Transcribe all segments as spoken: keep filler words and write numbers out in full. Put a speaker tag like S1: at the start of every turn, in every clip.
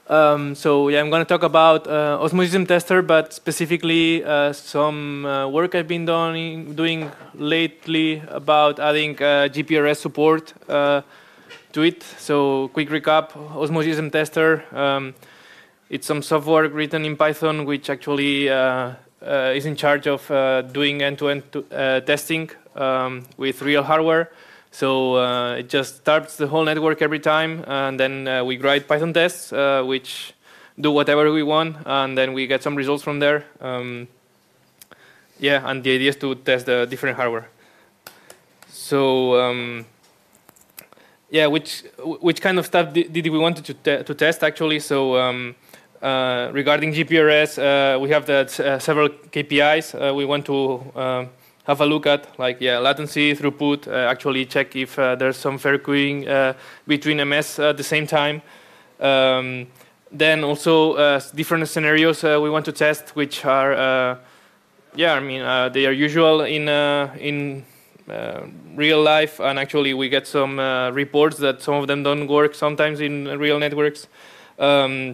S1: Um, so yeah, I'm going to talk about uh, Osmosystem Tester, but specifically uh, some uh, work I've been doing, doing lately about adding uh, G P R S support uh, to it. So quick recap, Osmosystem Tester, um, it's some software written in Python which actually uh, uh, is in charge of uh, doing end-to-end uh, testing um, with real hardware. So uh, it just starts the whole network every time, and then uh, we write Python tests, uh, which do whatever we want, and then we get some results from there. Um, yeah, and the idea is to test the different hardware. So um, yeah, which which kind of stuff did, did we want to te to test actually? So um, uh, regarding G P R S, uh, we have that uh, several K P Is uh, we want to Uh, have a look at, like yeah, latency, throughput, uh, actually check if uh, there's some fair queuing uh, between M S at the same time. Um, then also uh, different scenarios uh, we want to test, which are, uh, yeah, I mean, uh, they are usual in uh, in uh, real life, and actually we get some uh, reports that some of them don't work sometimes in real networks. Um,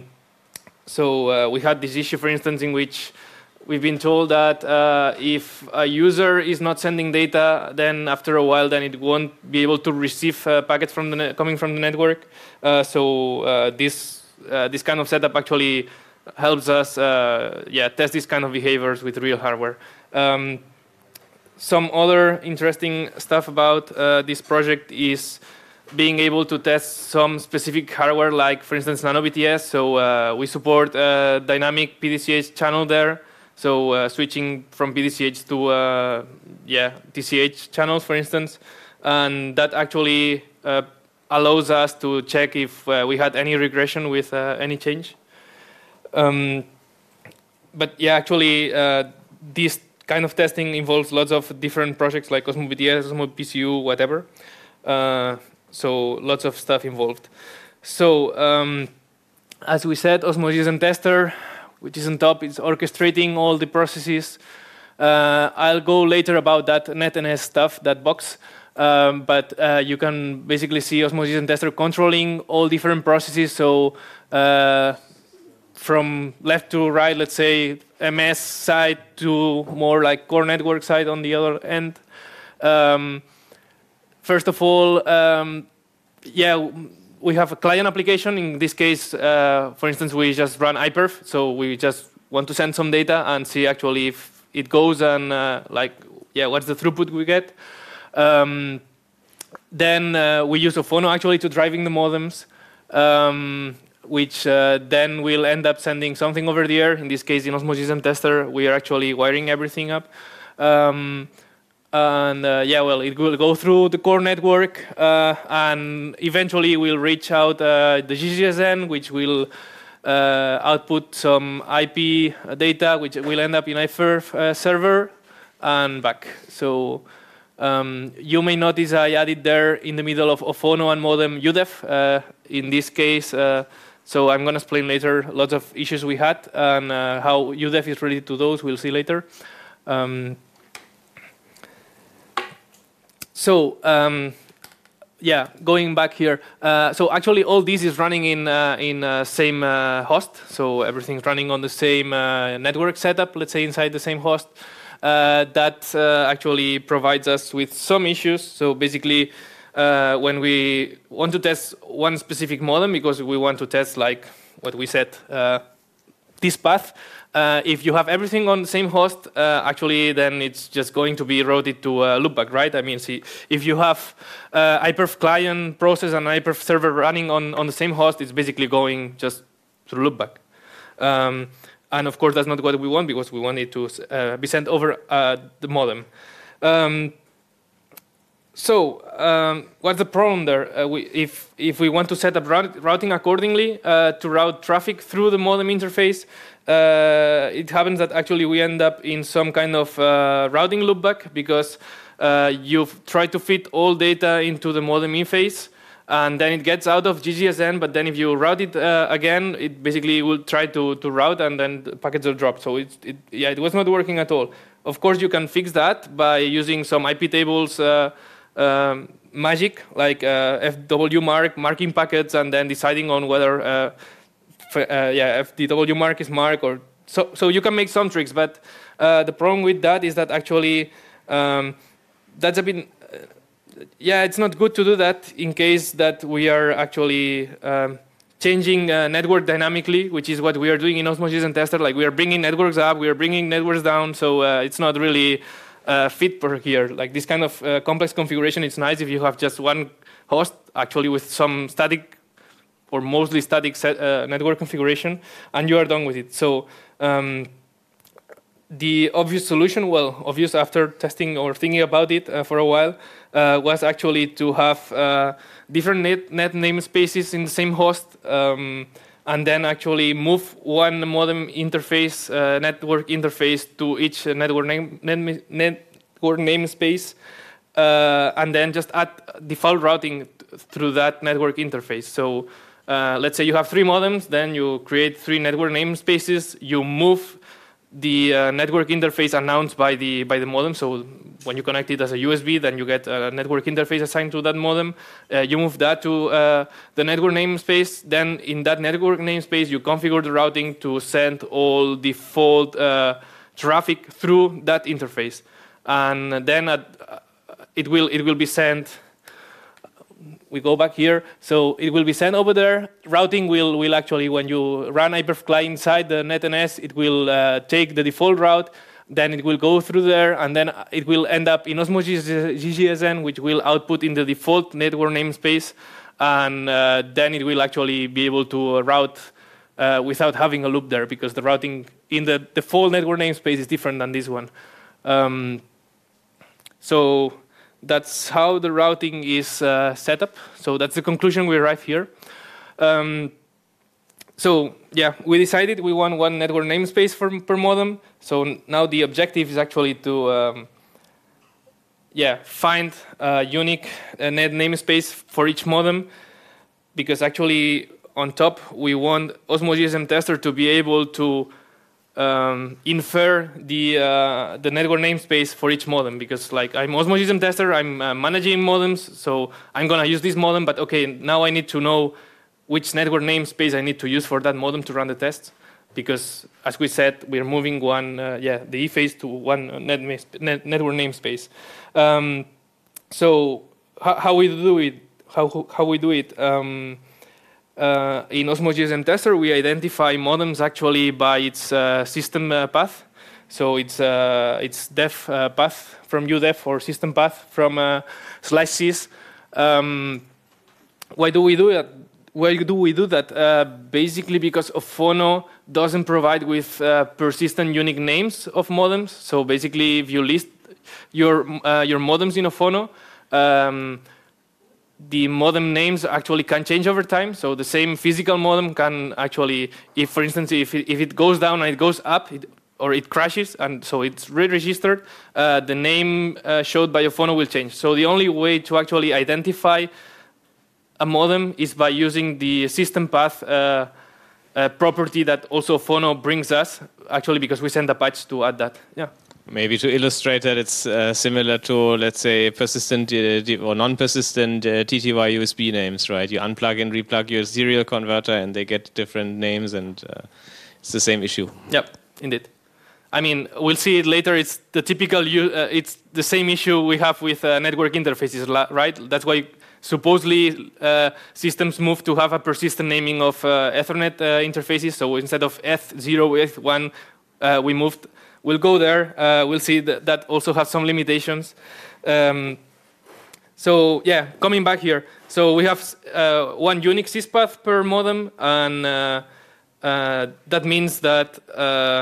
S1: so uh, we had this issue, for instance, in which we've been told that uh, if a user is not sending data, then after a while, then it won't be able to receive uh, packets from the coming from the network. Uh, so uh, this uh, this kind of setup actually helps us, uh, yeah, test these kind of behaviors with real hardware. Um, some other interesting stuff about uh, this project is being able to test some specific hardware, like for instance NanoBTS. So uh, we support uh, dynamic P D C H channel there. So uh, switching from P D C H to uh, yeah T C H channels, for instance, and that actually uh, allows us to check if uh, we had any regression with uh, any change. Um, but yeah, actually, uh, this kind of testing involves lots of different projects like Osmo B T S, Osmo P C U, whatever. Uh, so lots of stuff involved. So um, as we said, Osmosystem Tester, which is on top, it's orchestrating all the processes. Uh, I'll go later about that NetNS stuff, that box. Um, but uh, you can basically see Osmosystem Tester controlling all different processes. So uh, from left to right, let's say M S side to more like core network side on the other end. Um, first of all, um, yeah, we have a client application. In this case, uh, for instance, we just run iPerf. So we just want to send some data and see actually if it goes and uh, like, yeah, what's the throughput we get. Um, then uh, we use Ophono actually to driving the modems, um, which uh, then will end up sending something over the air. In this case, in Osmosystem Tester, we are actually wiring everything up. Um, And uh, yeah, well, it will go through the core network, uh, and eventually we'll reach out uh, the G G S N, which will uh, output some I P data, which will end up in iPerf uh, server and back. So um, you may notice I added there in the middle of Ophono and modem U D E F. Uh, in this case, uh, so I'm going to explain later lots of issues we had and uh, how U D E F is related to those. We'll see later. Um, So, um, yeah, going back here. Uh, so actually, all this is running in uh, in uh, same uh, host. So everything's running on the same uh, network setup. Let's say inside the same host. Uh, that uh, actually provides us with some issues. So basically, uh, when we want to test one specific modem, because we want to test like what we said, uh, this path. Uh, if you have everything on the same host, uh, actually, then it's just going to be routed to uh, loopback, right? I mean, see, if you have uh, iPerf client process and iPerf server running on, on the same host, it's basically going just through loopback. Um, and of course, that's not what we want, because we want it to uh, be sent over uh, the modem. Um, so, um, what's the problem there? Uh, we, if, if we want to set up route, routing accordingly uh, to route traffic through the modem interface, Uh, it happens that actually we end up in some kind of uh, routing loopback, because uh, you've tried to fit all data into the modem interface, and then it gets out of G G S N, but then if you route it uh, again, it basically will try to, to route, and then the packets are dropped. So it's, it, yeah, it was not working at all. Of course, you can fix that by using some I P tables uh, um, magic, like uh, F W mark, marking packets, and then deciding on whether uh, uh, yeah, F D W mark is mark, or so. So you can make some tricks, but uh, the problem with that is that actually um, that's a bit. Uh, yeah, it's not good to do that in case that we are actually um, changing uh, network dynamically, which is what we are doing in Osmo G S M Tester. Like we are bringing networks up, we are bringing networks down, so uh, it's not really uh, fit for here. Like this kind of uh, complex configuration, it's nice if you have just one host, actually with some static or mostly static set, uh, network configuration, and you are done with it. So um, the obvious solution, well, obvious after testing or thinking about it uh, for a while, uh, was actually to have uh, different net, net namespaces in the same host, um, and then actually move one modem interface, uh, network interface to each network name net, network namespace, uh, and then just add default routing through that network interface. So uh, let's say you have three modems, then you create three network namespaces, you move the uh, network interface announced by the by the modem. So when you connect it as a U S B, then you get a network interface assigned to that modem. Uh, you move that to uh, the network namespace. Then in that network namespace, you configure the routing to send all default uh, traffic through that interface, and then at, uh, it will it will be sent. We go back here, so it will be sent over there. Routing will, will actually, when you run Hyperfly inside the NetNS, it will uh, take the default route, then it will go through there, and then it will end up in Osmo G G S M, which will output in the default network namespace, and uh, then it will actually be able to route uh, without having a loop there, because the routing in the default network namespace is different than this one. Um, so that's how the routing is uh, set up. So that's the conclusion we arrive here. Um, so yeah, we decided we want one network namespace for, per modem. So now the objective is actually to um, yeah find a unique uh, net namespace for each modem, because actually on top we want Osmo G S M Tester to be able to Um, infer the uh, the network namespace for each modem, because like I'm Osmo G S M Tester, I'm uh, managing modems, so I'm gonna use this modem, but okay, now I need to know which network namespace I need to use for that modem to run the tests, because as we said, we're moving one, uh, yeah, the E phase to one net, net network namespace. Um, so how, how we do it? How how we do it? Um, Uh, in Osmo G S M Tester, we identify modems actually by its uh, system uh, path. So it's uh, it's dev uh, path from U D E F or system path from uh, slash sys. Um, why do we do that? Why do we do that? Uh, basically, because Ophono doesn't provide with uh, persistent unique names of modems. So basically, if you list your uh, your modems in Ophono, um, the modem names actually can change over time. So the same physical modem can actually, if for instance, if it, if it goes down and it goes up, it, or it crashes, and so it's re-registered, uh, the name uh, showed by Ophono will change. So the only way to actually identify a modem is by using the system path uh, uh, property that also Ophono brings us, actually because we send a patch to add that. Yeah.
S2: Maybe to illustrate that, it's uh, similar to, let's say, persistent uh, or non-persistent uh, T T Y U S B names, right? You unplug and replug your serial converter, and they get different names, and uh, it's the same issue.
S1: Yep, indeed. I mean, we'll see it later. It's the typical, uh, it's the same issue we have with uh, network interfaces, right? That's why supposedly uh, systems move to have a persistent naming of uh, Ethernet uh, interfaces. So instead of E T H zero, E T H one, uh, we moved. We'll go there. Uh, we'll see that that also has some limitations. Um, so yeah, coming back here. So we have uh, one unique syspath per modem, and uh, uh, that means that uh,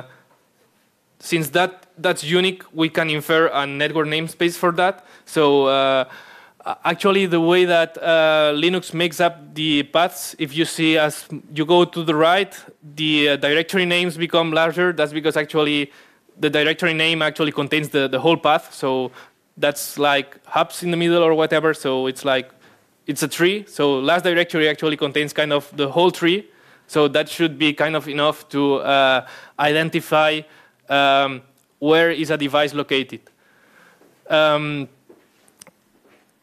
S1: since that that's unique, we can infer a network namespace for that. So uh, actually, the way that uh, Linux makes up the paths, if you see as you go to the right, the uh, directory names become larger. That's because actually the directory name actually contains the, the whole path. So that's like hubs in the middle or whatever. So it's like, it's a tree. So last directory actually contains kind of the whole tree. So that should be kind of enough to uh, identify um, where is a device located. Um,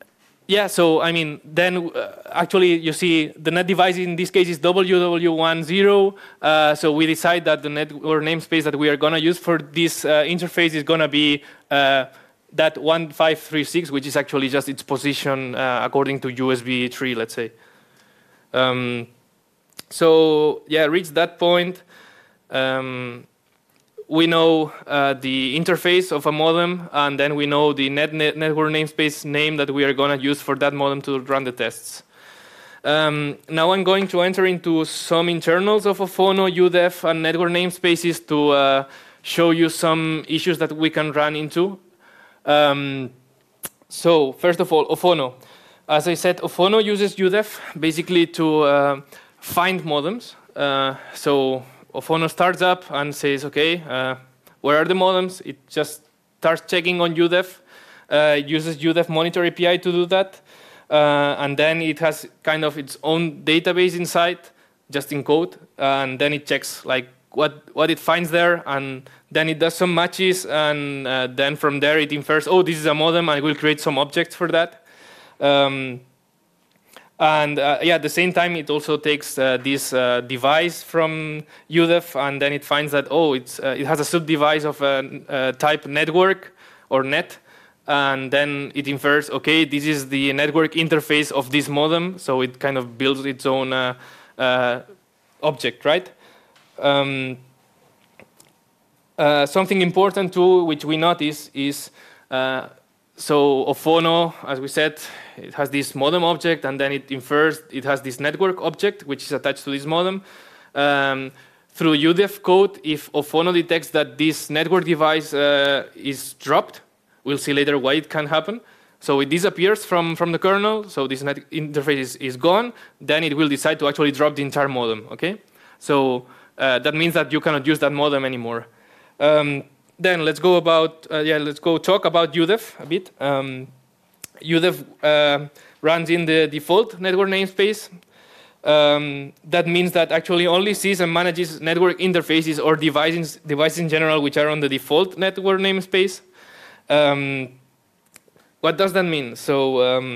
S1: yeah, so I mean, then uh, actually you see the net device in this case is W W one zero. Uh, so we decide that the network namespace that we are going to use for this uh, interface is going to be uh, that one five three six, which is actually just its position uh, according to U S B three, let's say. Um, so yeah, reach that point. Um, we know uh, the interface of a modem, and then we know the net, net network namespace name that we are going to use for that modem to run the tests. Um, now I'm going to enter into some internals of Ophono, U D E F, and network namespaces to uh, show you some issues that we can run into. Um, so first of all, Ophono. As I said, Ophono uses U D E F basically to uh, find modems. Uh, so Ophono starts up and says, okay, uh, where are the modems? It just starts checking on U D E F, uh, uses U D E F monitor A P I to do that, uh, and then it has kind of its own database inside, just in code, and then it checks like what, what it finds there, and then it does some matches, and uh, then from there it infers, oh, this is a modem, and it will create some objects for that. Um, And uh, yeah, at the same time, it also takes uh, this uh, device from U D E F, and then it finds that, oh, it's, uh, it has a sub-device of a, a type network or net, and then it infers, okay, this is the network interface of this modem, so it kind of builds its own uh, uh, object, right? Um, uh, something important too, which we notice is, uh, so Ophono, as we said, it has this modem object, and then it infers it has this network object, which is attached to this modem. Um, through U D E F code, if Ophono detects that this network device uh, is dropped, we'll see later why it can happen. So it disappears from, from the kernel, so this net interface is, is gone, then it will decide to actually drop the entire modem, okay? So uh, that means that you cannot use that modem anymore. Um, Then let's go about uh, yeah let's go talk about U D E F a bit. Um, U D E F uh, runs in the default network namespace. Um, that means that actually only sees and manages network interfaces or devices devices in general which are on the default network namespace. Um, what does that mean? So. Um,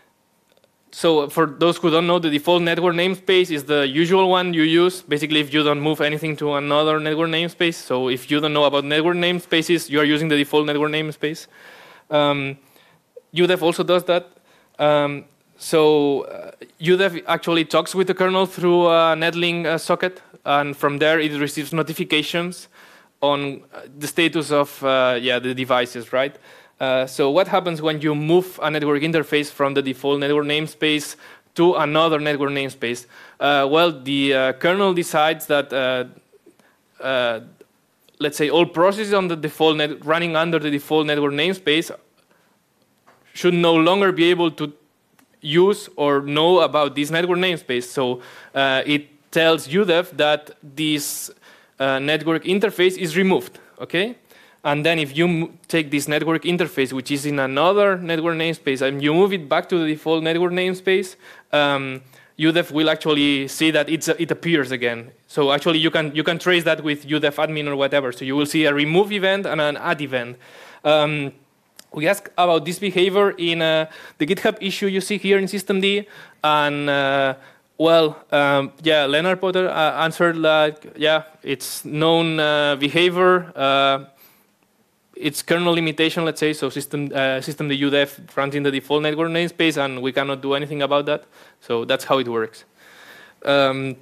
S1: So for those who don't know, the default network namespace is the usual one you use, basically if you don't move anything to another network namespace. So if you don't know about network namespaces, you are using the default network namespace. Um, U D E F also does that. Um, so uh, U D E F actually talks with the kernel through a Netlink uh, socket, and from there it receives notifications on the status of uh, yeah the devices, right? Uh, so what happens when you move a network interface from the default network namespace to another network namespace? Uh, well, the uh, kernel decides that, uh, uh, let's say, all processes on the default net running under the default network namespace should no longer be able to use or know about this network namespace. So uh, it tells U D E F that this uh, network interface is removed, okay? And then if you take this network interface, which is in another network namespace, and you move it back to the default network namespace, um, U D E F will actually see that it's, it appears again. So actually you can, you can trace that with U D E F admin or whatever. So you will see a remove event and an add event. Um, we asked about this behavior in uh, the GitHub issue you see here in systemd. And uh, well, um, yeah, Leonard Potter uh, answered like, yeah, it's known uh, behavior. Uh, It's kernel limitation, let's say, so system uh, systemd U D E F runs in the default network namespace, and we cannot do anything about that. So that's how it works. Um,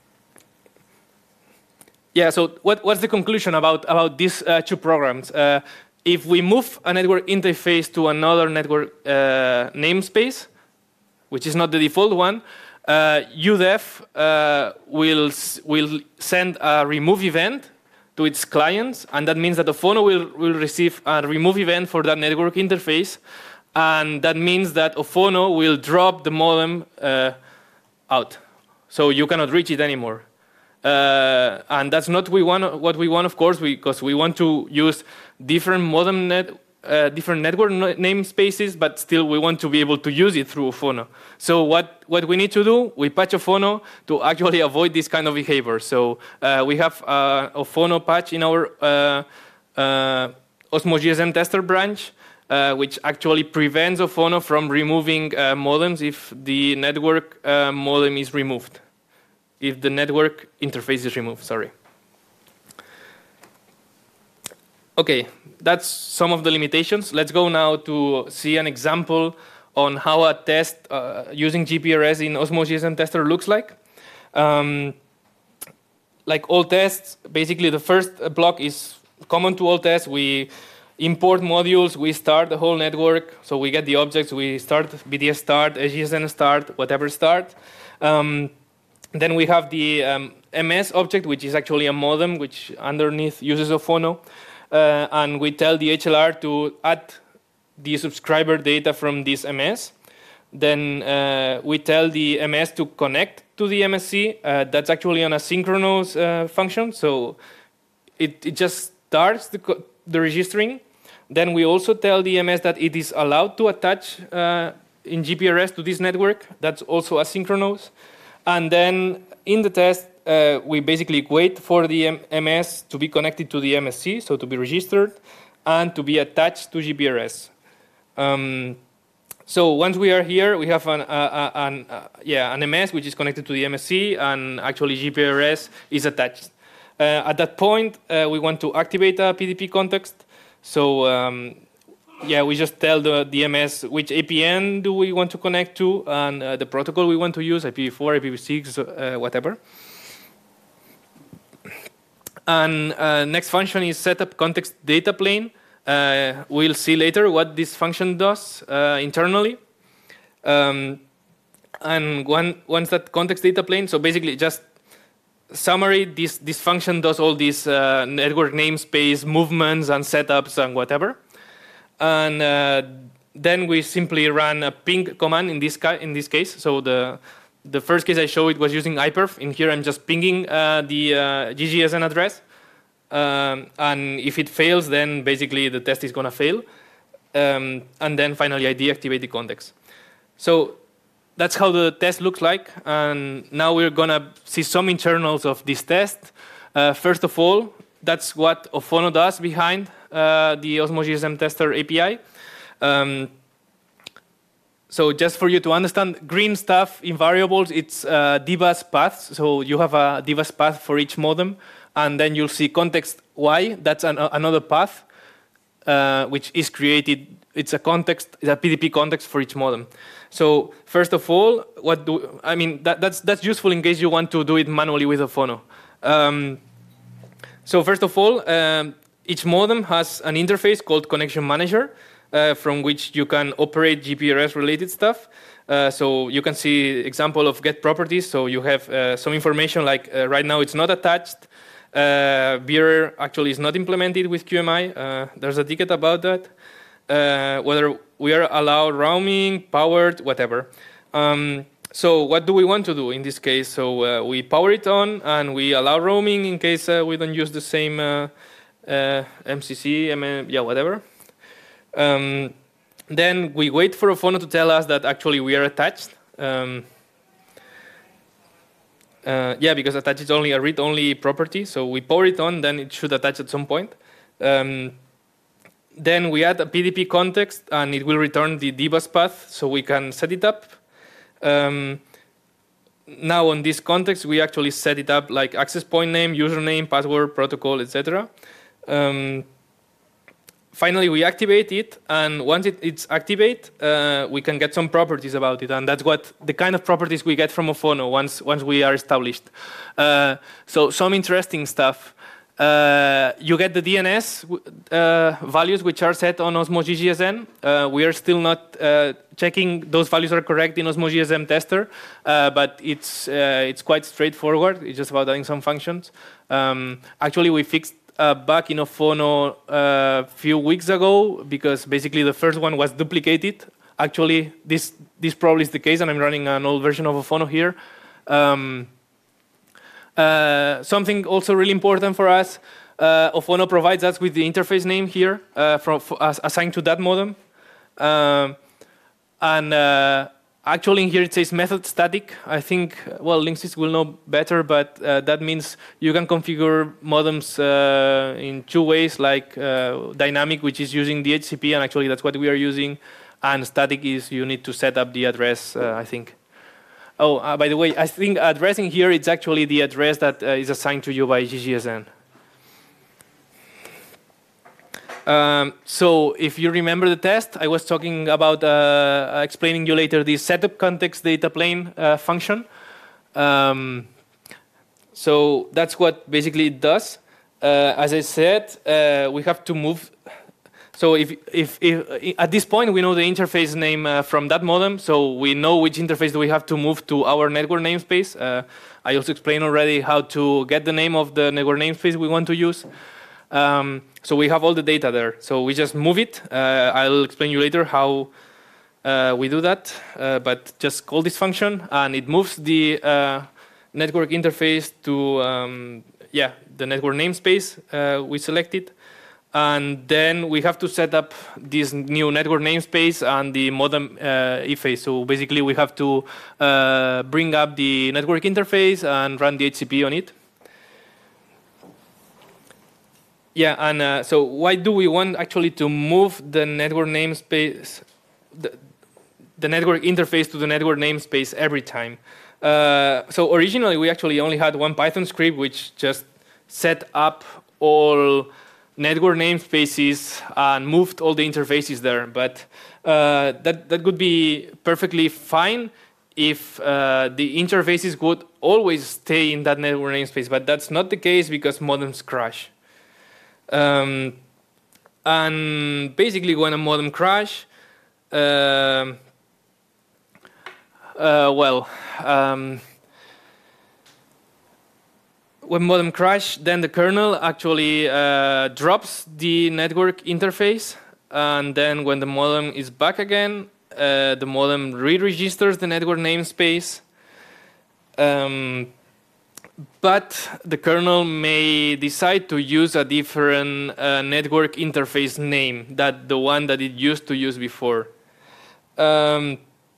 S1: yeah. So what, what's the conclusion about about these uh, two programs? Uh, if we move a network interface to another network uh, namespace, which is not the default one, uh, U D E F uh, will will send a remove event to its clients, and that means that the Ophono will, will receive a remove event for that network interface, and that means that Ophono will drop the modem uh, out, so you cannot reach it anymore. Uh, and that's not we want, what we want, of course, because we want to use different modem net, uh, different network namespaces, but still we want to be able to use it through Ophono. So what, what we need to do, we patch Ophono to actually avoid this kind of behavior. So uh, we have a Ophono patch in our uh, uh, Osmo G S M tester branch. uh, which actually prevents Ophono from removing uh, modems if the network uh, modem is removed, if the network interface is removed, sorry. Okay, that's some of the limitations. Let's go now to see an example on how a test uh, using G P R S in Osmo G S M Tester looks like. Um, like all tests, basically the first block is common to all tests. We import modules, we start the whole network, so we get the objects, we start B T S start, G S M start, whatever start. Um, then we have the um, M S object, which is actually a modem, which underneath uses Ophono. Uh, and we tell the H L R to add the subscriber data from this M S. Then uh, we tell the M S to connect to the M S C. Uh, that's actually an asynchronous uh, function, so it, it just starts the, the registering. Then we also tell the M S that it is allowed to attach uh, in G P R S to this network. That's also asynchronous. And then in the test, uh, we basically wait for the M S to be connected to the M S C, so to be registered, and to be attached to G P R S. Um, so once we are here, we have an, uh, an, uh, yeah, an M S which is connected to the M S C, and actually G P R S is attached. Uh, at that point, uh, we want to activate a P D P context. So um, yeah, we just tell the, the M S which A P N do we want to connect to, and uh, the protocol we want to use, I P v four, I P v six, uh, whatever. And uh, next function is setup context data plane. Uh, we'll see later what this function does uh, internally. Um, and one, once that context data plane, so basically just summary, this, this function does all these uh, network namespace movements and setups and whatever. And uh, then we simply run a ping command in this, in this case. So the, the first case I showed was using iperf. In here I'm just pinging uh, the uh, G G S N address. Um, and if it fails, then basically the test is going to fail. Um, and then finally I deactivate the context. So that's how the test looks like. And now we're going to see some internals of this test. Uh, first of all, that's what Ophono does behind uh, the Osmo G S M Tester A P I. Um, so just for you to understand, green stuff in variables, it's uh, D bus paths. So you have a D bus path for each modem. And then you'll see context Y, that's an, another path, uh, which is created. It's a context, it's a P D P context for each modem. So first of all, what do I mean? That, that's that's useful in case you want to do it manually with Ophono. Um, so first of all, um, each modem has an interface called Connection Manager, uh, from which you can operate G P R S related stuff. Uh, so you can see example of get properties. So you have uh, some information like uh, right now it's not attached. Uh, Bearer actually is not implemented with Q M I. Uh, there's a ticket about that. Uh, whether we are allowed roaming, powered, whatever. Um, so what do we want to do in this case? So uh, we power it on and we allow roaming in case uh, we don't use the same uh, uh, M C C, M M, yeah, whatever. Um, then we wait for Ophono to tell us that actually we are attached. Um, Uh, yeah, because attach is only a read-only property, so we power it on, then it should attach at some point. Um, then we add a P D P context, and it will return the D bus path, so we can set it up. Um, now on this context, we actually set it up like access point name, username, password, protocol, et cetera. Um, finally, we activate it, and once it, it's activated, uh, we can get some properties about it, and that's what the kind of properties we get from Ophono once once we are established. Uh, so some interesting stuff. Uh, you get the D N S uh, values which are set on Osmo G S M. Uh, we are still not uh, checking those values are correct in Osmo G S M Tester, uh, but it's uh, it's quite straightforward. It's just about adding some functions. Um, actually, we fixed Uh, back in Ophono a uh, few weeks ago because basically the first one was duplicated. Actually, this this probably is the case, and I'm running an old version of Ophono here. Um, uh, something also really important for us, uh, Ophono provides us with the interface name here uh, from for, as, assigned to that modem, um, and uh, actually in here it says method static. I think, well, Linksys will know better, but uh, that means you can configure modems uh, in two ways, like uh, dynamic, which is using D H C P, and actually that's what we are using, and static is you need to set up the address, uh, I think. Oh, uh, by the way, I think addressing here, it's actually the address that uh, is assigned to you by G G S N. Um, so if you remember the test, I was talking about uh, explaining you later the setup context data plane uh, function. Um, so that's what basically it does. Uh, as I said, uh, we have to move. So if, if, if at this point we know the interface name uh, from that modem, so we know which interface do we have to move to our network namespace. Uh, I also explained already how to get the name of the network namespace we want to use. Um, so we have all the data there. So we just move it. Uh, I'll explain you later how uh, we do that. Uh, but just call this function, and it moves the uh, network interface to um, yeah the network namespace uh, we selected. And then we have to set up this new network namespace and the modem uh, eFace. So basically, we have to uh, bring up the network interface and run the D H C P on it. Yeah, and uh, so why do we want actually to move the network namespace, the, the network interface to the network namespace every time? Uh, so originally, we actually only had one Python script which just set up all network namespaces and moved all the interfaces there. But uh, that, that could be perfectly fine if uh, the interfaces would always stay in that network namespace. But that's not the case because modems crash. Um, and basically, when a modem crash, uh, uh, well, um, when modem crash, then the kernel actually uh, drops the network interface, and then when the modem is back again, uh, the modem re-registers the network namespace. Um, but the kernel may decide to use a different uh, network interface name than the one that it used to use before. Um,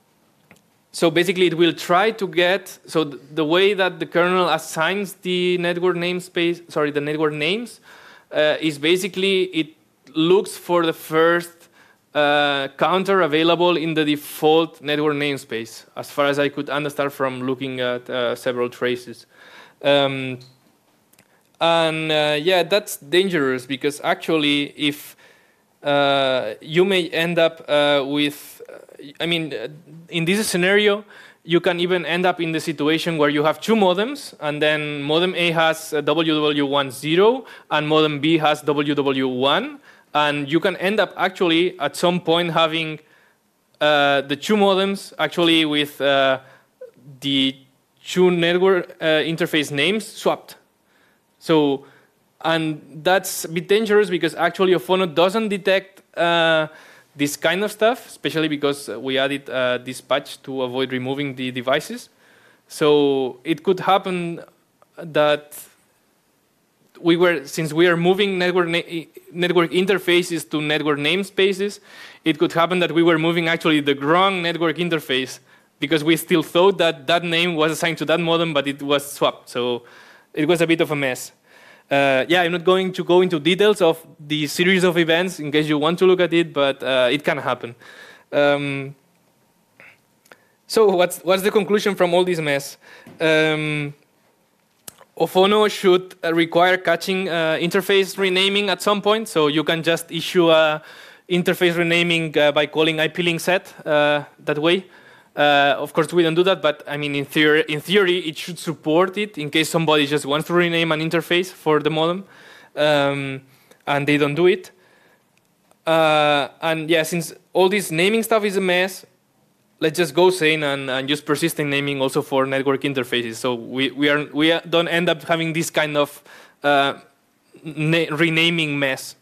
S1: So basically, it will try to get, so th the way that the kernel assigns the network namespace, sorry, the network names, uh, is basically it looks for the first uh, counter available in the default network namespace, as far as I could understand from looking at uh, several traces. Um, and uh, yeah, that's dangerous because actually, if uh, you may end up uh, with, I mean, in this scenario, you can even end up in the situation where you have two modems, and then modem A has W W one zero, and modem B has W W one, and you can end up actually at some point having uh, the two modems actually with uh, the two network uh, interface names swapped. So, and that's a bit dangerous because actually Ophono doesn't detect uh, this kind of stuff, especially because we added uh, this patch to avoid removing the devices. So it could happen that we were, since we are moving network, network interfaces to network namespaces, it could happen that we were moving actually the wrong network interface because we still thought that that name was assigned to that modem, but it was swapped. So it was a bit of a mess. Uh, yeah, I'm not going to go into details of the series of events in case you want to look at it, but uh, it can happen. Um, so what's, what's the conclusion from all this mess? Um, Ophono should uh, require caching uh, interface renaming at some point, so you can just issue a interface renaming uh, by calling I P link set uh, that way. Uh, of course, we don't do that, but I mean, in theory, in theory, it should support it in case somebody just wants to rename an interface for the modem, um, and they don't do it. Uh, and yeah, since all this naming stuff is a mess, let's just go sane and, and use persistent naming also for network interfaces. So we we are we don't end up having this kind of uh, renaming mess.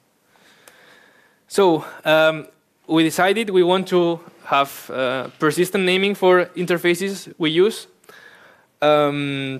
S1: So um, we decided we want to have uh, persistent naming for interfaces we use. Um,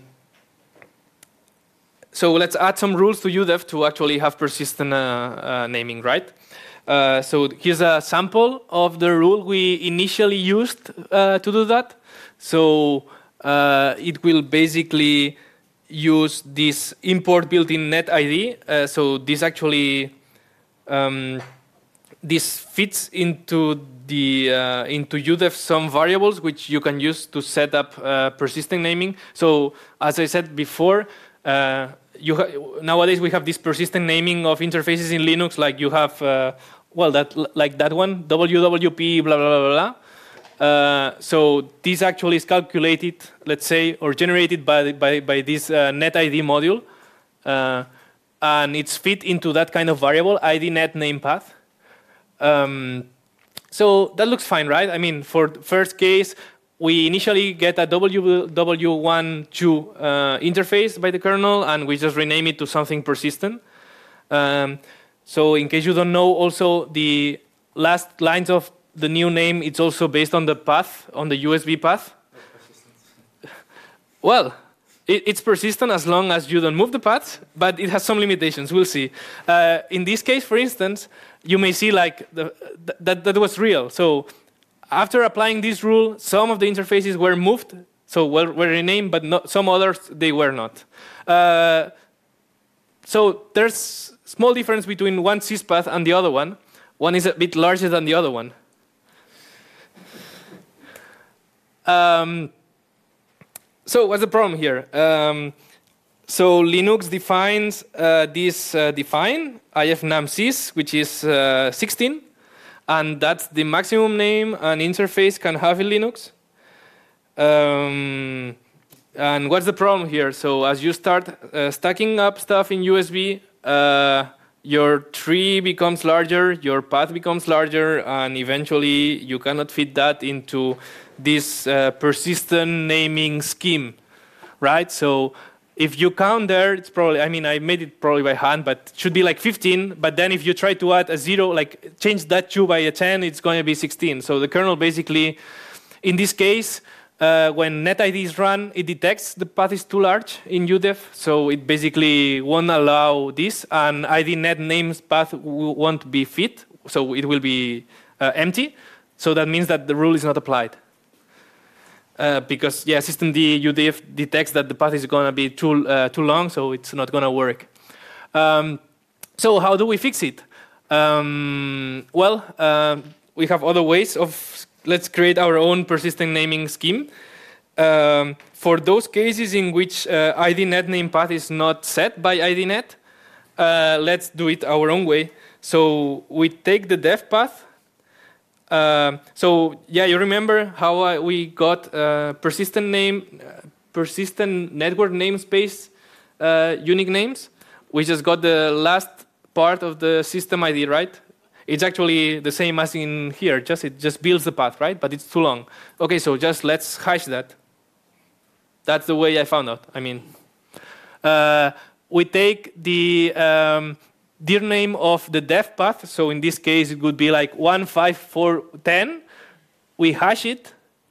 S1: so let's add some rules to U D E F to actually have persistent uh, uh, naming, right? Uh, so here's a sample of the rule we initially used uh, to do that. So uh, it will basically use this import built-in net I D. Uh, so this actually um, this fits into the uh, into U D E F some variables which you can use to set up uh, persistent naming. So as I said before, uh, you nowadays we have this persistent naming of interfaces in Linux, like you have uh, well that like that one W W P blah blah blah blah. Uh, so this actually is calculated, let's say, or generated by by by this uh, net I D module, uh, and it's fit into that kind of variable I D net name path. Um, so that looks fine, right? I mean, for the first case, we initially get a W W one two uh, interface by the kernel, and we just rename it to something persistent. Um, so in case you don't know, also the last lines of the new name, it's also based on the path, on the U S B path. Well, it, it's persistent as long as you don't move the path, but it has some limitations. We'll see. Uh, in this case, for instance, you may see like the, th that that was real. So after applying this rule, some of the interfaces were moved, so were, were renamed, but not, some others they were not. Uh, so there's small difference between one syspath and the other one. One is a bit larger than the other one. Um, so what's the problem here? Um, so Linux defines uh, this uh, define ifnamsys, which is uh, sixteen, and that's the maximum name an interface can have in Linux. Um, and what's the problem here? So as you start uh, stacking up stuff in U S B, uh, your tree becomes larger, your path becomes larger, and eventually you cannot fit that into this uh, persistent naming scheme, right? So if you count there, it's probably, I mean, I made it probably by hand, but it should be like fifteen. But then if you try to add a zero, like change that two by a ten, it's going to be sixteen. So the kernel basically, in this case, uh, when netid is run, it detects the path is too large in U D E F. So it basically won't allow this, and I D net names path won't be fit. So it will be uh, empty. So that means that the rule is not applied. Uh, because yeah, systemd U D E F detects that the path is going to be too uh, too long, so it's not going to work. Um, so how do we fix it? Um, well, uh, we have other ways of. Let's create our own persistent naming scheme. Um, for those cases in which uh, I D net name path is not set by I D net, uh, let's do it our own way. So we take the dev path. Uh, so yeah, you remember how uh, we got uh, persistent name, uh, persistent network namespace uh, unique names? We just got the last part of the system I D, right? It's actually the same as in here. Just it just builds the path, right? But it's too long. Okay, so just let's hash that. That's the way I found out. I mean, uh, we take the um, dir name of the dev path. So in this case, it would be like one five four ten. We hash it.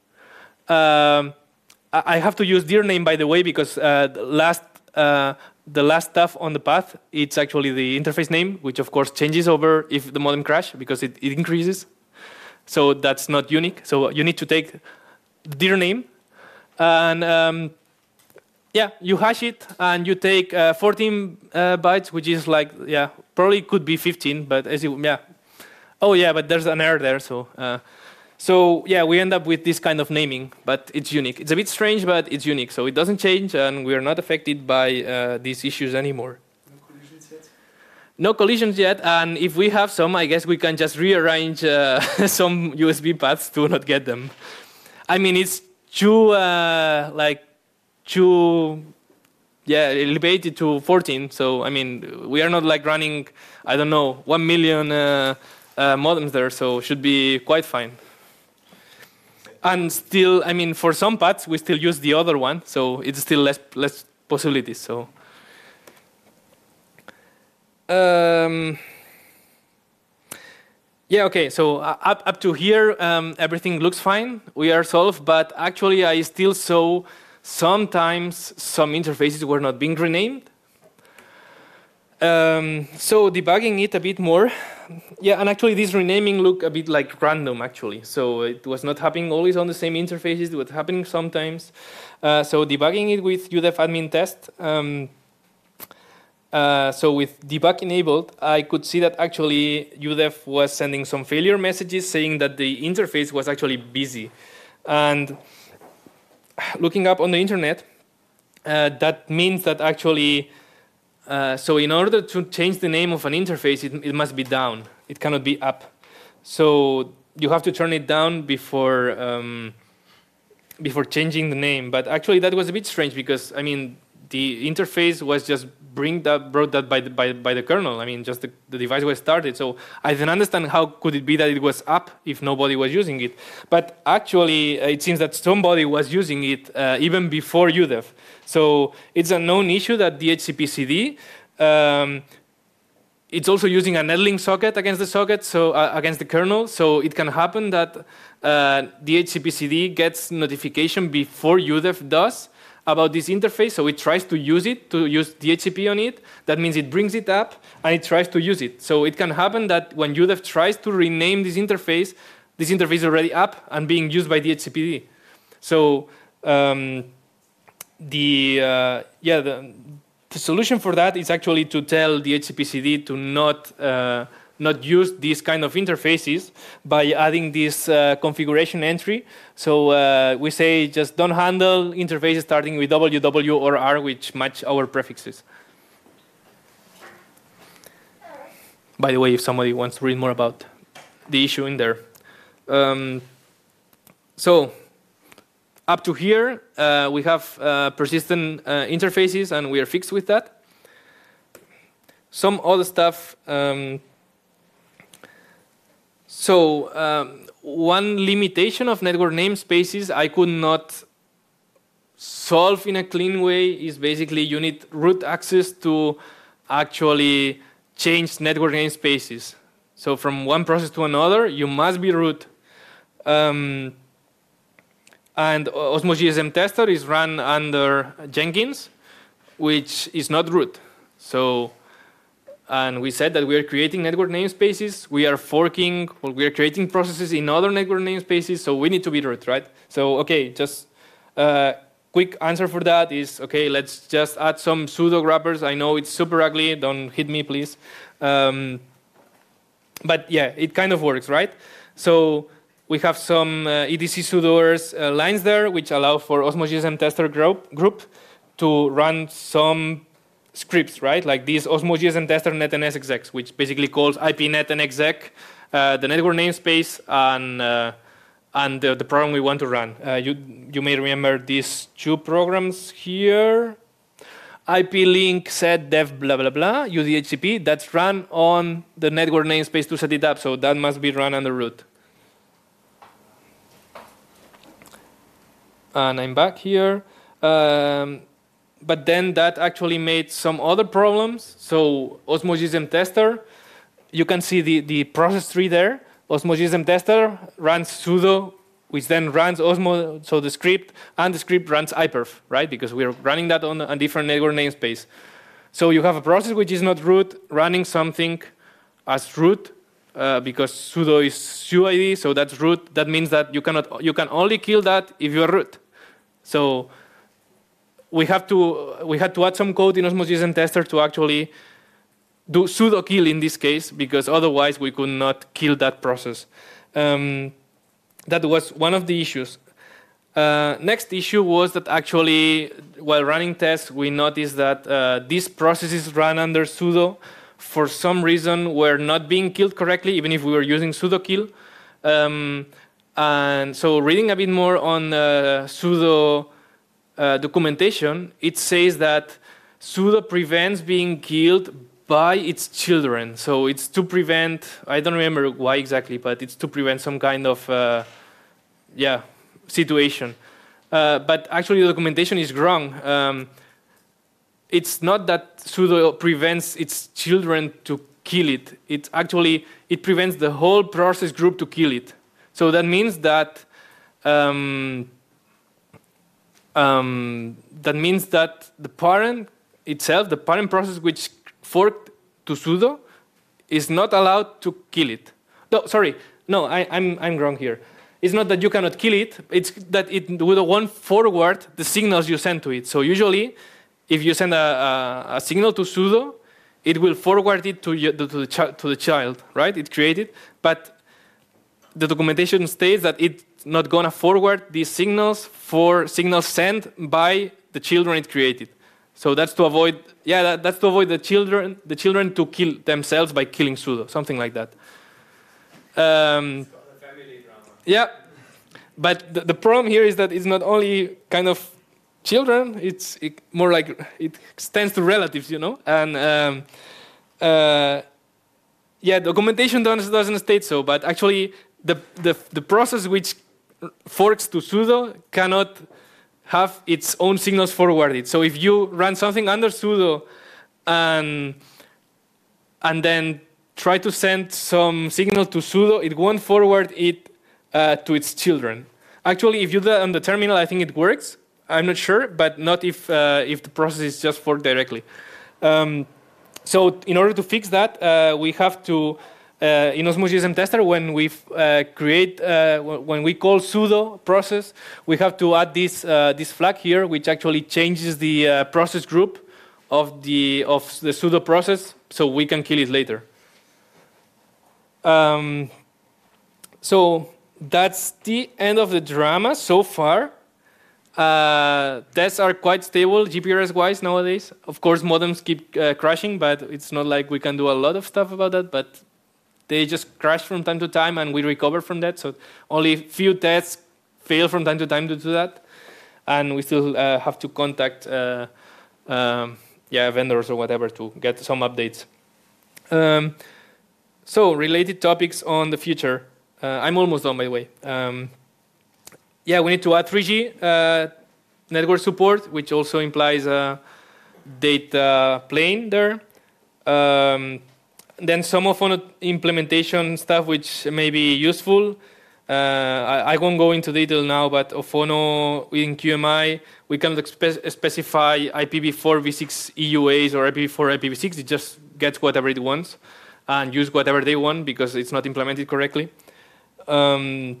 S1: Um, I have to use dir name, by the way, because uh, the last uh, the last stuff on the path, it's actually the interface name, which of course changes over if the modem crash because it, it increases. So that's not unique. So you need to take the dir name, and um, yeah, you hash it, and you take uh, fourteen uh, bytes, which is like, yeah, probably could be fifteen, but as you, yeah. Oh yeah, but there's an error there, so. Uh, so yeah, we end up with this kind of naming, but it's unique. It's a bit strange, but it's unique. So it doesn't change, and we are not affected by uh, these issues anymore.
S3: No collisions yet?
S1: No collisions yet, and if we have some, I guess we can just rearrange uh, some U S B paths to not get them. I mean, it's too, uh, like, too, yeah, elevated to fourteen. So, I mean, we are not like running, I don't know, one million uh, uh, modems there, so should be quite fine. And still, I mean, for some paths, we still use the other one, so it's still less less possibilities. So, um, yeah, okay. So uh, up up to here, um, everything looks fine. We are solved, but actually, I still saw sometimes some interfaces were not being renamed. Um, so debugging it a bit more, yeah, and actually this renaming looked a bit like random, actually. So it was not happening always on the same interfaces. It was happening sometimes. Uh, so debugging it with U D E F admin test. Um, uh, so with debug enabled, I could see that actually U D E F was sending some failure messages saying that the interface was actually busy. And looking up on the internet, uh, that means that actually, uh, so in order to change the name of an interface, it, it must be down. It cannot be up. So you have to turn it down before um, before changing the name. But actually, that was a bit strange because I mean, the interface was just bring that brought that by the, by by the kernel. I mean, just the, the device was started. So I didn't understand how could it be that it was up if nobody was using it. But actually, uh, it seems that somebody was using it uh, even before U D E F. So it's a known issue that D H C P C D. Um, it's also using a netlink socket against the socket, so uh, against the kernel. So it can happen that uh, D H C P C D gets notification before U D E F does about this interface, so it tries to use it, to use D H C P on it. That means it brings it up and it tries to use it. So it can happen that when U D E F tries to rename this interface, this interface is already up and being used by D H C P D. So um, the uh, yeah the, the solution for that is actually to tell D H C P C D to not uh, not use these kind of interfaces by adding this uh, configuration entry. So uh, we say just don't handle interfaces starting with W W or R which match our prefixes. By the way, if somebody wants to read more about the issue in there. Um, so up to here, uh, we have uh, persistent uh, interfaces and we are fixed with that. Some other stuff. Um, So um, one limitation of network namespaces I could not solve in a clean way is basically you need root access to actually change network namespaces. So from one process to another, you must be root. Um, and Osmos G S M Tester is run under Jenkins, which is not root. So. And we said that we are creating network namespaces. We are forking, or we are creating processes in other network namespaces. So we need to be root, right? So okay, just a quick answer for that is okay. Let's just add some pseudo wrappers. I know it's super ugly. Don't hit me, please. Um, but yeah, it kind of works, right? So we have some uh, E D C sudoers uh, lines there, which allow for Osmos G S M Tester group group to run some scripts, right? Like this Osmos G S M Tester net and exec, which basically calls I P net and exec, uh, the network namespace, and uh, and the, the program we want to run. Uh, you you may remember these two programs here: I P link set dev blah blah blah U D H C P. That's run on the network namespace to set it up, so that must be run under root. And I'm back here. Um, But then that actually made some other problems. So Osmos G S M Tester, you can see the, the process tree there. Osmos G S M Tester runs sudo, which then runs Osmos, so the script, and the script runs iperf, right? Because we're running that on a different network namespace. So you have a process which is not root running something as root, uh, because sudo is suid, so that's root. That means that you cannot, you can only kill that if you're root. So we have to we had to add some code in Osmos G S M Tester to actually do sudo kill in this case, because otherwise we could not kill that process. Um, that was one of the issues. Uh, next issue was that actually, while running tests, we noticed that uh, these processes run under sudo for some reason were not being killed correctly, even if we were using sudo kill. Um, and so reading a bit more on uh, sudo Uh, documentation, it says that sudo prevents being killed by its children. So it's to prevent, I don't remember why exactly, but it's to prevent some kind of, uh, yeah, situation. Uh, but actually the documentation is wrong. Um, it's not that sudo prevents its children to kill it. It actually, it prevents the whole process group to kill it. So that means that um, Um, that means that the parent itself, the parent process which forked to sudo, is not allowed to kill it. No, sorry, no, I, I'm I'm wrong here. It's not that you cannot kill it. It's that it would want forward the signals you send to it. So usually, if you send a, a, a signal to sudo, it will forward it to, you, to, the to the child, right? It created, but the documentation states that it's not gonna forward these signals for signals sent by the children it created. So that's to avoid, yeah, that, that's to avoid the children, the children to kill themselves by killing sudo, something like that. Um, yeah, but the, the problem here is that it's not only kind of children, it's it, more like it extends to relatives, you know? And um, uh, yeah, documentation doesn't, doesn't state so, but actually the, the, the process which forks to sudo cannot have its own signals forwarded. So if you run something under sudo and, and then try to send some signal to sudo, it won't forward it uh, to its children. Actually, if you do that on the terminal, I think it works. I'm not sure, but not if, uh, if the process is just forked directly. Um, so in order to fix that, uh, we have to, uh, in Osmo G S M Tester, when we uh, create, uh, when we call sudo process, we have to add this, uh, this flag here, which actually changes the uh, process group of the, of the sudo process, so we can kill it later. Um, so that's the end of the drama so far. Uh, tests are quite stable G P R S-wise nowadays. Of course, modems keep uh, crashing, but it's not like we can do a lot of stuff about that. But they just crash from time to time, and we recover from that. So only few tests fail from time to time to do that, and we still uh, have to contact uh, um, yeah vendors or whatever to get some updates. Um, so related topics on the future. Uh, I'm almost done, by the way. Um, Yeah, we need to add three G uh, network support, which also implies a data plane there. Um, then some of the implementation stuff which may be useful. Uh, I, I won't go into detail now, but Ophono in Q M I, we cannot spe specify I P v four v six E U As or I P v four I P v six. It just gets whatever it wants and use whatever they want because it's not implemented correctly. Um,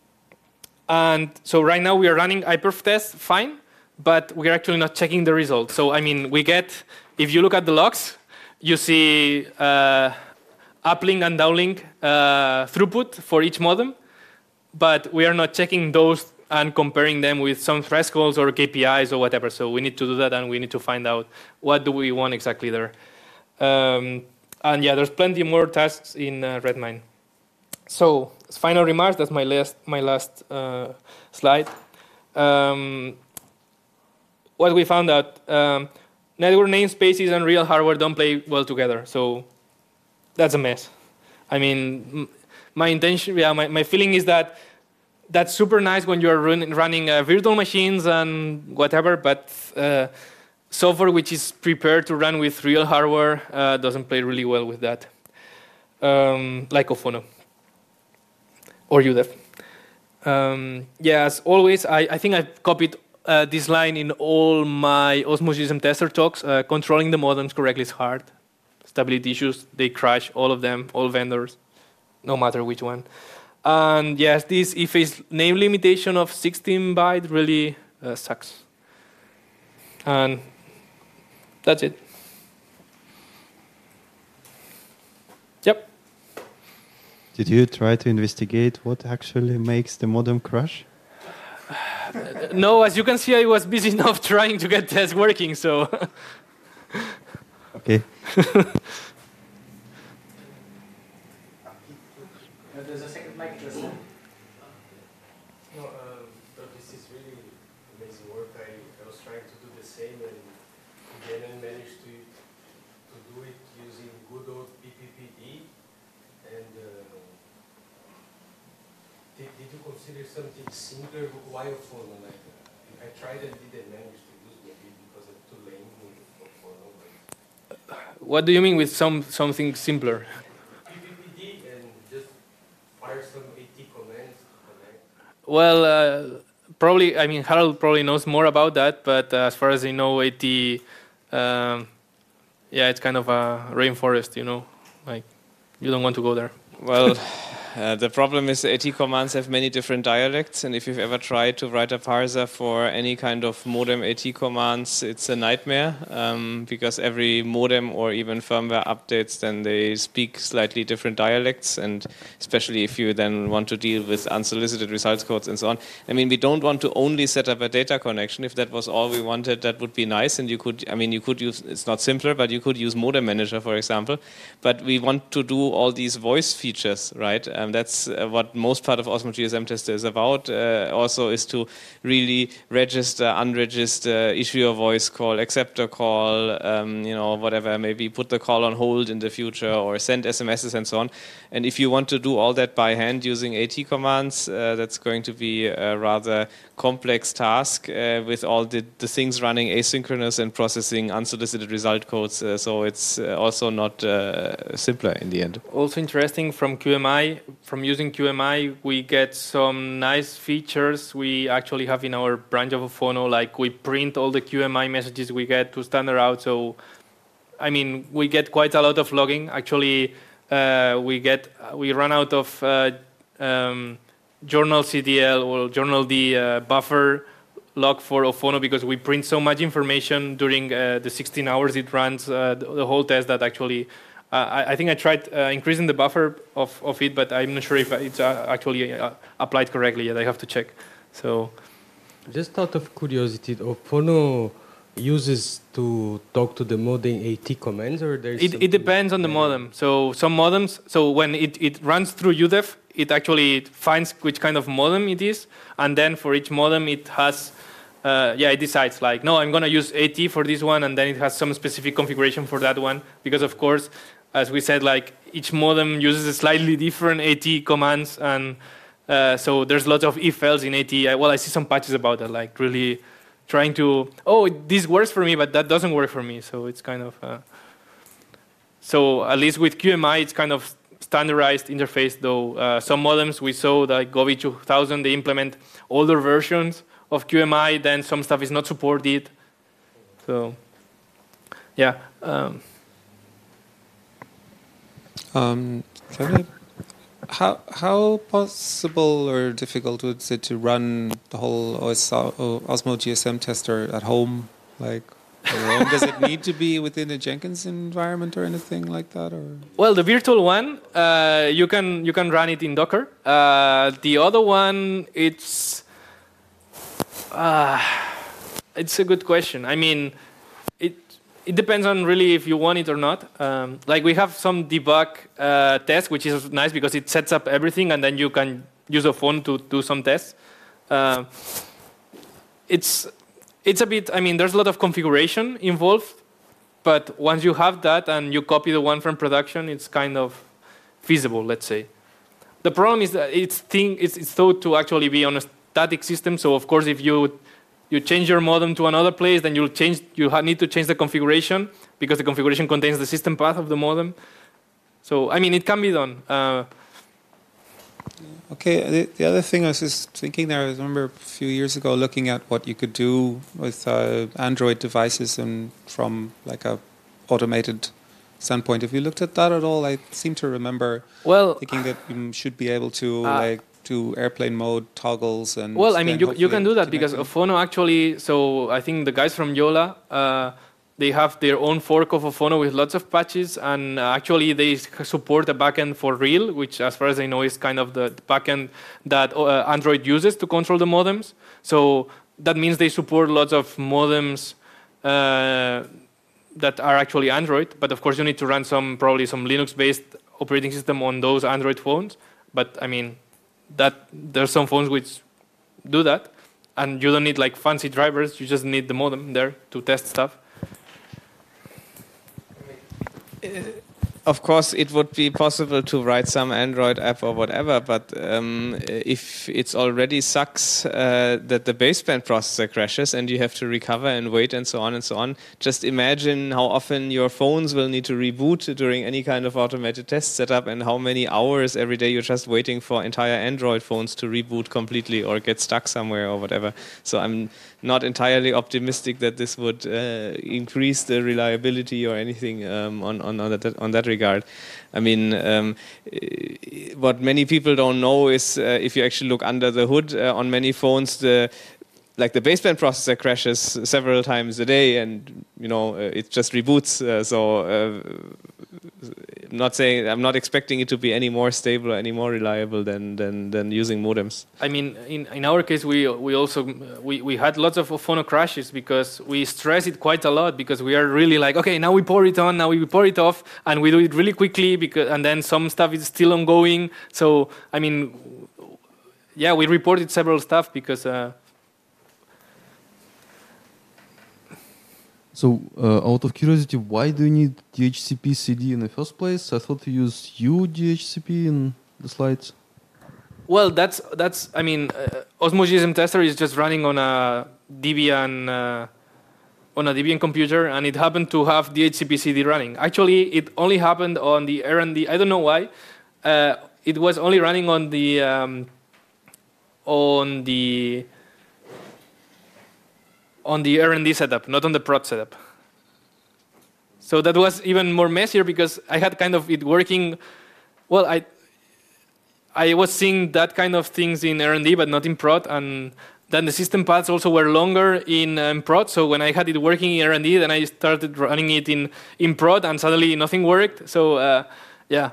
S1: And so right now we are running iPerf tests, fine, but we're actually not checking the results. So I mean, we get, if you look at the logs, you see uh, uplink and downlink uh, throughput for each modem, but we are not checking those and comparing them with some thresholds or K P Is or whatever. So we need to do that, and we need to find out what do we want exactly there. Um, and yeah, there's plenty more tasks in uh, Redmine. So, as final remarks, that's my last, my last uh, slide. Um, what we found out, um, network namespaces and real hardware don't play well together. So, that's a mess. I mean, my intention, yeah, my, my feeling is that that's super nice when you're run, running uh, virtual machines and whatever, but uh, software which is prepared to run with real hardware uh, doesn't play really well with that. Um, like Ophono. Or U D E F. Um, yeah, as always, I, I think I've copied uh, this line in all my Osmo G S M Tester talks. Uh, controlling the modems correctly is hard. Stability issues, they crash, all of them, all vendors, no matter which one. And yes, this I F A S name limitation of sixteen byte really uh, sucks. And that's it. Yep.
S3: Did you try to investigate what actually makes the modem crash?
S1: Uh, no, as you can see, I was busy enough trying to get tests working, so.
S3: Okay.
S4: There's a second mic just there.
S5: No, um, but this is really amazing work. I, I was trying to do the same, and again I managed to to do it using good old P P P D. And uh, did, did you consider something similar? Why Ophono? Like, uh, I tried and didn't manage to use maybe because I'm too lame with Ophono.
S1: What do you mean with some something simpler?
S5: P P P D and just fire some AT commands to connect.
S1: Well, uh, probably, I mean, Harold probably knows more about that, but uh, as far as I know, AT, um, yeah, it's kind of a rainforest, you know, like you don't want to go there?
S2: Well, uh, the problem is the AT commands have many different dialects, and if you've ever tried to write a parser for any kind of modem AT commands, it's a nightmare, um, because every modem or even firmware updates, then they speak slightly different dialects, and especially if you then want to deal with unsolicited results codes and so on. I mean, we don't want to only set up a data connection. If that was all we wanted, that would be nice, and you could, I mean, you could use, it's not simpler, but you could use Modem Manager, for example, but we want to do all these voice features, right? Um, that's uh, what most part of Osmo G S M Tester is about. Uh, also is to really register, unregister, issue a voice call, accept a call, um, you know, whatever, maybe put the call on hold in the future or send S M Ses and so on. And if you want to do all that by hand using AT commands, uh, that's going to be a rather complex task uh, with all the, the things running asynchronous and processing unsolicited result codes. Uh, so it's uh, also not uh, simpler in the end.
S1: Also interesting from Q M I, from using Q M I, we get some nice features we actually have in our branch of Ophono, like we print all the Q M I messages we get to standard out. So, I mean, we get quite a lot of logging. Actually, uh, we get we run out of uh, um, journal C D L or journal D uh, buffer log for Ophono because we print so much information during uh, the sixteen hours it runs uh, the, the whole test that actually uh, I, I think I tried uh, increasing the buffer of, of it, but I'm not sure if it's uh, actually uh, applied correctly yet. I have to check. So,
S5: just out of curiosity, Ophono uses to talk to the modem AT commands, or there's
S1: it, it depends on the modem. So some modems, so when it, it runs through U D E F, it actually finds which kind of modem it is, and then for each modem it has, uh, yeah, it decides like, no, I'm going to use AT for this one, and then it has some specific configuration for that one, because of course, as we said, like each modem uses a slightly different AT commands, and uh, so there's lots of if-else in AT. I, well, I see some patches about that, like really trying to, oh, this works for me, but that doesn't work for me. So it's kind of, uh, so at least with Q M I, it's kind of standardized interface, though. Uh, some modems we saw, like Govi two thousand, they implement older versions of Q M I, then some stuff is not supported. So, yeah. Um,
S6: um, can I, how how possible or difficult was it to run the whole O S, Osmo G S M tester at home, like? Does it need to be within a Jenkins environment or anything like that? Or
S1: well, the virtual one, uh, you can you can run it in Docker. Uh, the other one, it's uh, it's a good question. I mean, it it depends on really if you want it or not. Um, like we have some debug uh, test, which is nice because it sets up everything, and then you can use a phone to do some tests. Uh, it's It's a bit, I mean, there's a lot of configuration involved, but once you have that and you copy the one from production, it's kind of feasible, let's say. The problem is that it's, thing, it's, it's thought to actually be on a static system, so of course if you you change your modem to another place, then you'll change, you need to change the configuration because the configuration contains the system path of the modem. So, I mean, it can be done. Uh,
S6: Okay, the, the other thing I was just thinking there, I remember a few years ago looking at what you could do with uh, Android devices and from like a automated standpoint. Have you looked at that at all? I seem to remember
S1: well,
S6: thinking that you should be able to uh, like do airplane mode toggles and.
S1: Well, I mean, you you can do that because Ophono actually. So I think the guys from Yola. Uh, They have their own fork of Ophono with lots of patches, and actually they support a backend for Real, which as far as I know is kind of the backend that uh, Android uses to control the modems. So that means they support lots of modems uh, that are actually Android, but of course you need to run some, probably some Linux-based operating system on those Android phones. But I mean, that there's some phones which do that, and you don't need like fancy drivers, you just need the modem there to test stuff.
S2: Of course, it would be possible to write some Android app or whatever, but um, if it's already sucks uh, that the baseband processor crashes and you have to recover and wait and so on and so on, just imagine how often your phones will need to reboot during any kind of automated test setup and how many hours every day you're just waiting for entire Android phones to reboot completely or get stuck somewhere or whatever. So I'm not entirely optimistic that this would uh, increase the reliability or anything um, on, on, on, that, on that regard. regard. I mean, um, what many people don't know is uh, if you actually look under the hood uh, on many phones, the like the baseband processor crashes several times a day, and you know uh, it just reboots. Uh, so uh, I'm not saying I'm not expecting it to be any more stable or any more reliable than than, than using modems.
S1: I mean, in, in our case, we we also we, we had lots of phono crashes because we stress it quite a lot because we are really like, okay, now we pour it on, now we pour it off, and we do it really quickly because and then some stuff is still ongoing. So I mean, yeah, we reported several stuff because. Uh,
S7: So, uh, out of curiosity, why do you need D H C P C D in the first place? I thought you used U D H C P in the slides.
S1: Well, that's that's. I mean, uh, Osmo G S M Tester is just running on a Debian uh, on a Debian computer, and it happened to have D H C P C D running. Actually, it only happened on the R and D. I don't know why. Uh, it was only running on the um, on the on the R and D setup, not on the prod setup. So that was even more messier because I had kind of it working. Well, I I was seeing that kind of things in R and D, but not in prod. And then the system paths also were longer in um, prod. So when I had it working in R and D, then I started running it in, in prod, and suddenly nothing worked. So uh, yeah.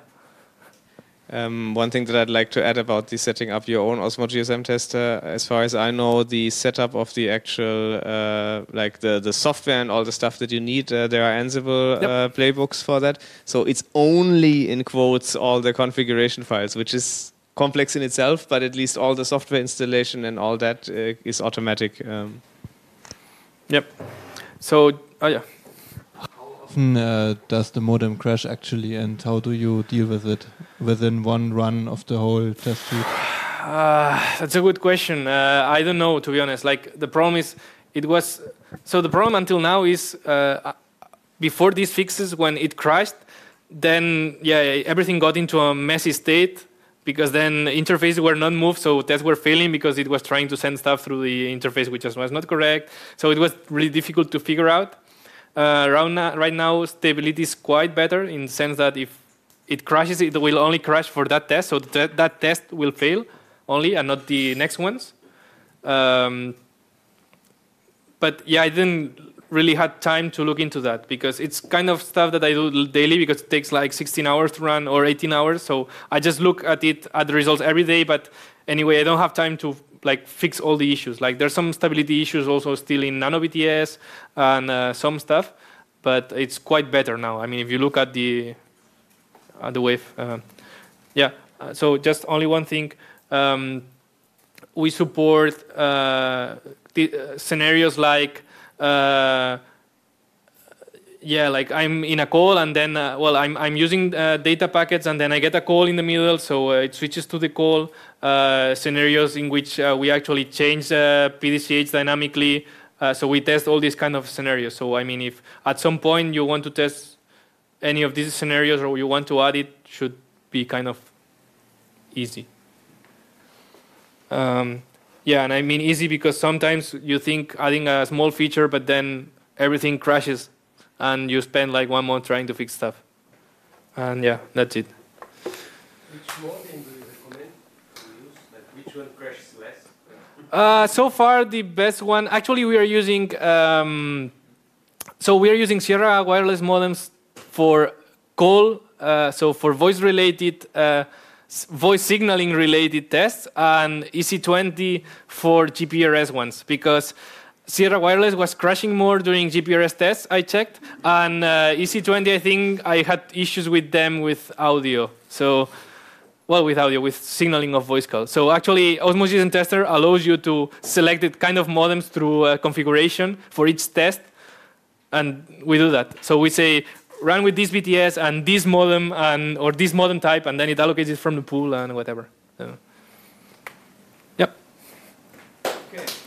S2: Um, one thing that I'd like to add about the setting up your own Osmo G S M tester, as far as I know, the setup of the actual, uh, like the, the software and all the stuff that you need, uh, there are Ansible
S1: Yep.
S2: uh, playbooks for that. So it's only, in quotes, all the configuration files, which is complex in itself, but at least all the software installation and all that uh, is automatic. Um.
S1: Yep. So, oh yeah.
S7: Often uh, does the modem crash actually, and how do you deal with it within one run of the whole test suite?
S1: Uh, that's a good question. Uh, I don't know, to be honest. Like the problem is, it was so the problem until now is uh, before these fixes, when it crashed, then yeah, everything got into a messy state because then interfaces were not moved, so tests were failing because it was trying to send stuff through the interface which was not correct. So it was really difficult to figure out. Uh, right, now, right now, stability is quite better in the sense that if it crashes, it will only crash for that test, so that, that test will fail only and not the next ones. Um, but yeah, I didn't really had time to look into that because it's kind of stuff that I do daily because it takes like sixteen hours to run or eighteen hours. So I just look at it, at the results every day. But anyway, I don't have time to like fix all the issues. Like there's some stability issues also still in NanoBTS and uh, some stuff, but it's quite better now. I mean, if you look at the at the wave, uh, yeah. Uh, so just only one thing. Um, we support uh, the, uh, scenarios like. Uh, yeah, like I'm in a call and then, uh, well, I'm I'm using uh, data packets and then I get a call in the middle, so uh, it switches to the call. Uh, scenarios in which uh, we actually change uh, P D C H dynamically, uh, so we test all these kind of scenarios. So I mean, if at some point you want to test any of these scenarios or you want to add it, should be kind of easy. Um, yeah, and I mean easy because sometimes you think adding a small feature, but then everything crashes. And you spend like one month trying to fix stuff. And yeah, that's it.
S5: Which modem do you recommend to use? Like which one crashes less?
S1: Uh, so far, the best one, actually we are using, um, so we are using Sierra wireless modems for call, uh, so for voice related, uh, voice signaling related tests, and E C twenty for G P R S ones, because Sierra Wireless was crashing more during G P R S tests, I checked, and uh, E C twenty, I think I had issues with them with audio. So, well, with audio, with signaling of voice calls. So actually, Osmo G S M Tester allows you to select it kind of modems through uh, configuration for each test, and we do that. So we say, run with this B T S and this modem, and or this modem type, and then it allocates it from the pool and whatever. So, yep.
S5: Okay.